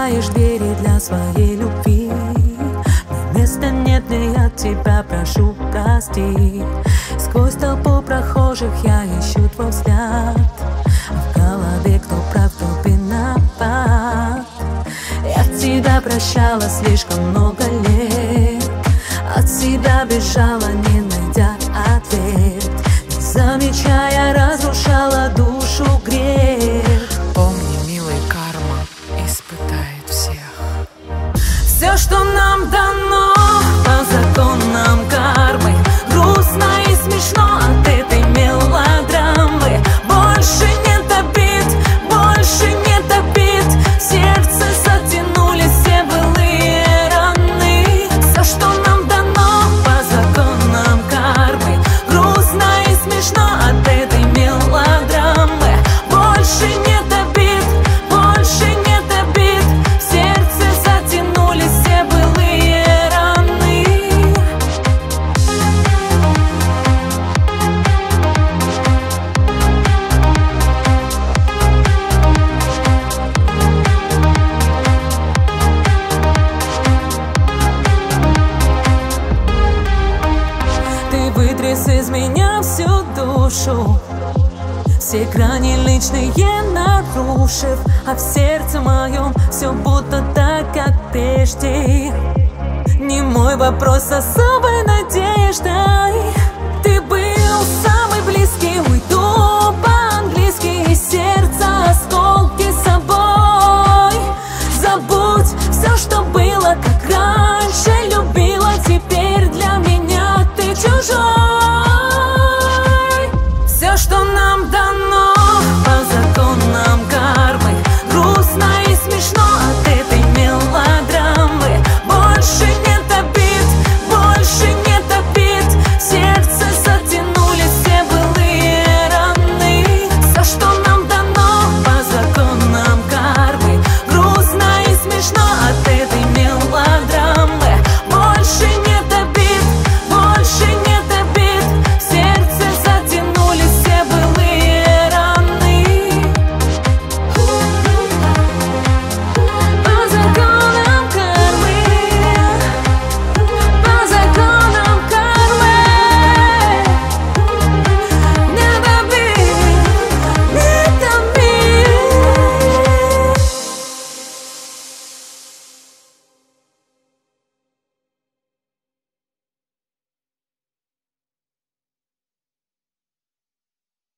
открываешь двери для своей любви. Мне места нет, но я тебя прошу прости. Сквозь толпу прохожих я ищу твой взгляд, а в голове кто прав, кто виноват. Я тебя прощала слишком много лет, от себя бежала, не найдя ответ, не замечая, разрушала душу грех. Помни, милый, карма испытает всех. Все, что нам дано по законам кармы, грустно и смешно от этой мелодрамы. Больше нет обид, больше нет обид, в сердце затянулись все былые раны. Все, что нам дано по законам кармы, грустно и смешно от этой мелодрамы. Больше нет обид, больше нет обид, в сердце затянулись все былые раны. Ты вытряс из меня всю душу, все грани личные нарушив, а в сердце моем все будто так, как прежде. Не мой вопрос особой надеждой. Ты был самый близкий, уйду по-английски, из сердца осколки с собой